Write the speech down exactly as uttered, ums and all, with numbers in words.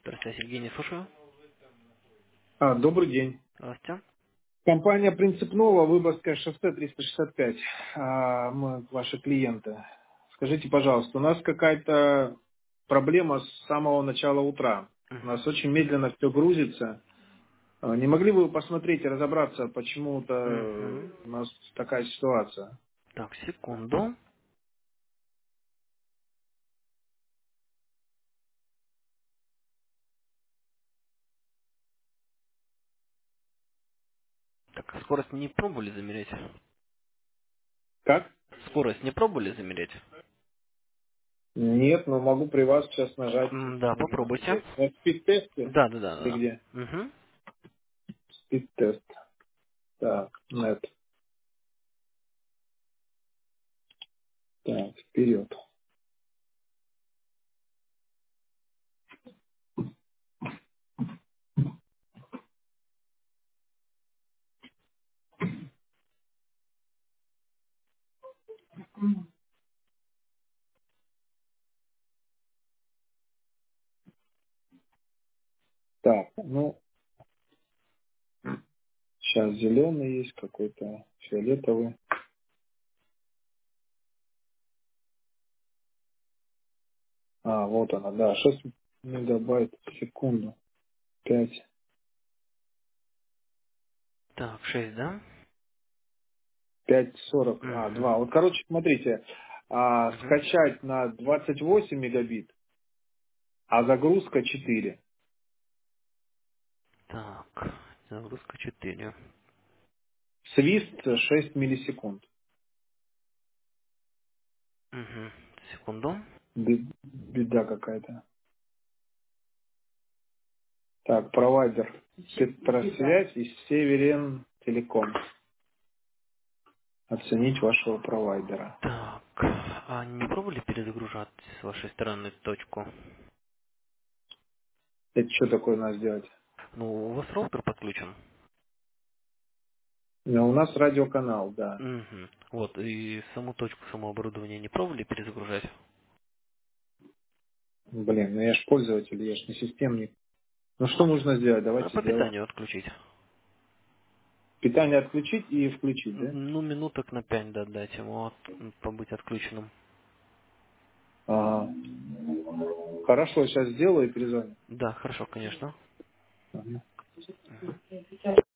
Здравствуйте, Сергей, не слушаю. А, добрый день. Здравствуйте. Компания «Принцип Нова», Выборгское шоссе триста шестьдесят пять. А, мы ваши клиенты. Скажите, пожалуйста, у нас какая-то проблема с самого начала утра. У нас очень медленно все грузится. А, Не могли бы вы посмотреть и разобраться, почему-то Угу. у нас такая ситуация? Так, секунду. Так, а скорость не пробовали замерять? Как? Скорость не пробовали замерять? Нет, но могу при вас сейчас нажать. М, Да, Можно попробуйте. посмотреть. На спид-тесте? Да, да, да, Или да. где? да. Угу. Спид-тест. Так, нет. Так, вперед. Так, ну, сейчас зеленый есть какой-то, фиолетовый. А, вот она, да, шесть мегабайт в секунду. Пять, Так, шесть, да? пять сорок, а, Угу. два. Вот, короче, смотрите, а, Угу. скачать на двадцать восемь мегабит, а загрузка четыре. Так, загрузка четыре. Свист шесть миллисекунд. Угу. Секунду. Бе- Беда какая-то. Так, провайдер. Петросвязь и Северен Телеком. Оценить вашего провайдера. Так, а не пробовали перезагружать с вашей стороны точку? Это что такое у нас делать? Ну, у вас роутер подключен. Ну, у нас радиоканал, да. Угу. Вот, и саму точку, само оборудование не пробовали перезагружать? Блин, ну я ж пользователь, я ж не системник. Ну что нужно сделать? А Давайте по сделаем. питанию отключить. Питание отключить и включить, да? Ну, минуток на пять, да, дать ему от- побыть отключенным. Ага. Хорошо, сейчас сделаю и перезвоню. Да, хорошо, конечно. Ага. Мгм.